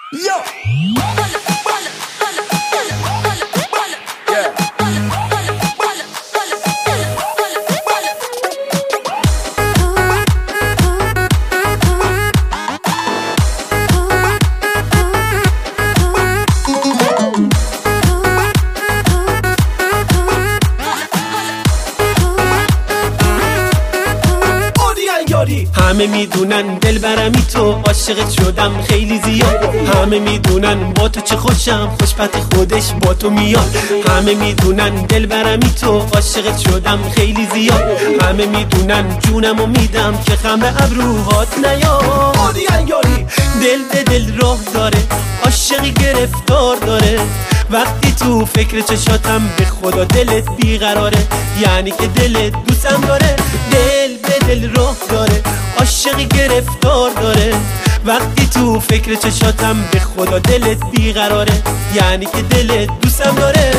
همه میدونن دلبرمی تو، عاشقت شدم خیلی زیاد. همه میدونن با تو چه خوشم، خوشبخت خودش با تو میاد. همه میدونن دلبرمی تو، عاشقت شدم خیلی زیاد. همه میدونن جونمو میدم که خم ابروهات نیاد. دل به دل راه داره، عاشقی گرفتار داره. وقتی تو فکر چشاتم به خدا دلت بیقراره، یعنی که دلت دوستم داره. دل به دل راه داره، عاشقی گرفتار داره. وقتی تو فکر چشاتم به خدا دلت بیقراره، یعنی که دلت دوستم داره.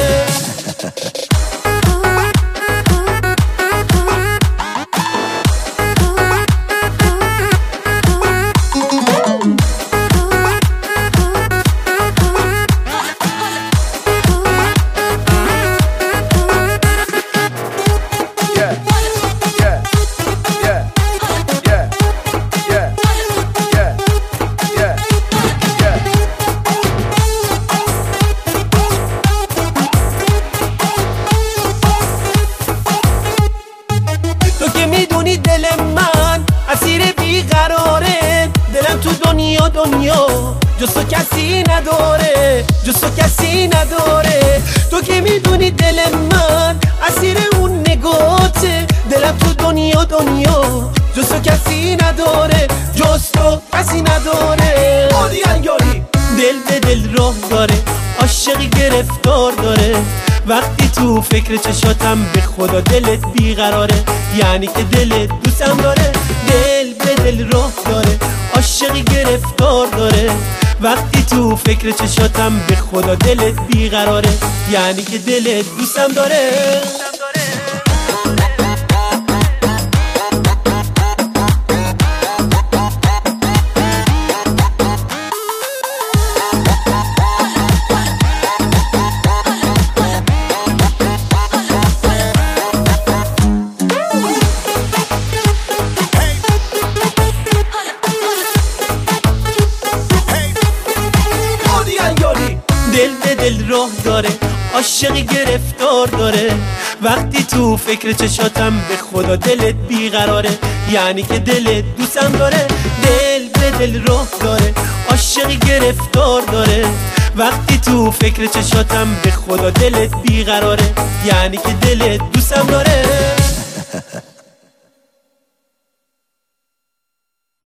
دل من اسیر بیقراره، دلم تو دنیا جز تو کسی نداره، جز تو کسی نداره. تو که میدونی دل من اسیر اون نگاته، دلم تو دنیا جز تو کسی نداره، جز تو کسی نداره. دل به دل راه داره، عاشقی گرفتار داره. وقتی تو فکر چشاتم به خدا دلت بیقراره، یعنی که دلت دوستم داره. دل به دل راه داره، عاشقی گرفتار داره. وقتی تو فکر چشاتم به خدا دلت بیقراره، یعنی که دلت دوستم داره. دل به دل راه داره، عاشقی گرفتار داره. وقتی تو فکر چشاتم به خدا دلت بیقراره، یعنی که دلت دوستم داره. دل به دل راه داره، عاشقی گرفتار داره. وقتی تو فکر چشاتم به خدا دلت بیقراره، یعنی که دلت دوستم داره.